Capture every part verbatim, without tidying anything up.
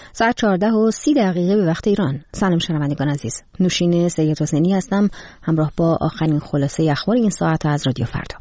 ساعت چهارده و سی دقیقه به وقت ایران. سلام شنوندگان عزیز، نوشین سید حسینی هستم همراه با آخرین خلاصه اخبار این ساعت از رادیو فردا.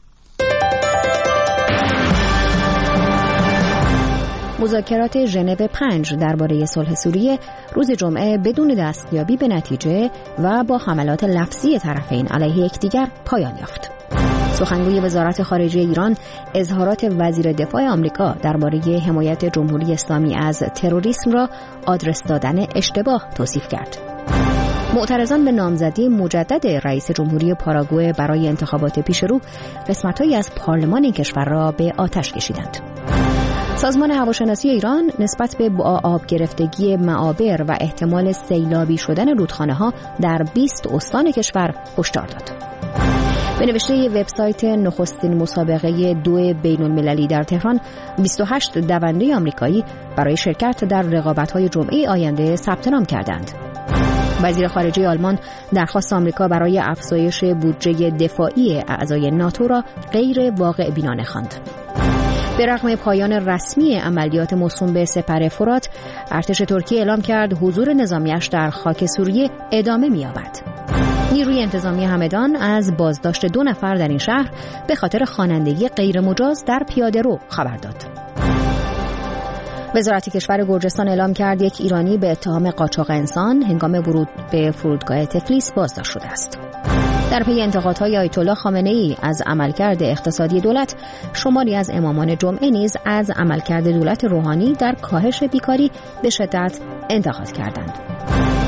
مذاکرات ژنو پنج درباره صلح سوریه روز جمعه بدون دستیابی به نتیجه و با حملات لفظی طرفین علیه یکدیگر پایان یافت. سخنگوی وزارت خارجه ایران اظهارات وزیر دفاع آمریکا درباره حمایت جمهوری اسلامی از تروریسم را آدرس دادن اشتباه توصیف کرد. معترضان به نامزدی مجدد رئیس جمهوری پاراگوئه برای انتخابات پیشرو قسمت‌هایی از پارلمان این کشور را به آتش کشیدند. سازمان هواشناسی ایران نسبت به با آب گرفتگی معابر و احتمال سیلابی شدن رودخانه‌ها در بیست استان کشور هشدار داد. به نوشته وبسایت نخستین مسابقه دو بین المللی در تهران، بیست و هشت دونده آمریکایی برای شرکت در رقابت‌های جمعه آینده ثبت نام کردند. وزیر خارجه آلمان درخواست آمریکا برای افزایش بودجه دفاعی اعضای ناتو را غیر واقع بینانه خواند. به رغم پایان رسمی عملیات موسوم به سپر فرات، ارتش ترکیه اعلام کرد حضور نظامیش در خاک سوریه ادامه می‌یابد. نیروی انتظامی همدان از بازداشت دو نفر در این شهر به خاطر خوانندگی غیرمجاز در پیاده‌رو خبر داد. وزارت کشور گرجستان اعلام کرد یک ایرانی به اتهام قاچاق انسان هنگام ورود به فرودگاه تفلیس بازداشت شده است. در پی انتقادهای آیت الله خامنه‌ای از عملکرد اقتصادی دولت، شماری از امامان جمعه نیز از عملکرد دولت روحانی در کاهش بیکاری به شدت انتقاد کردند.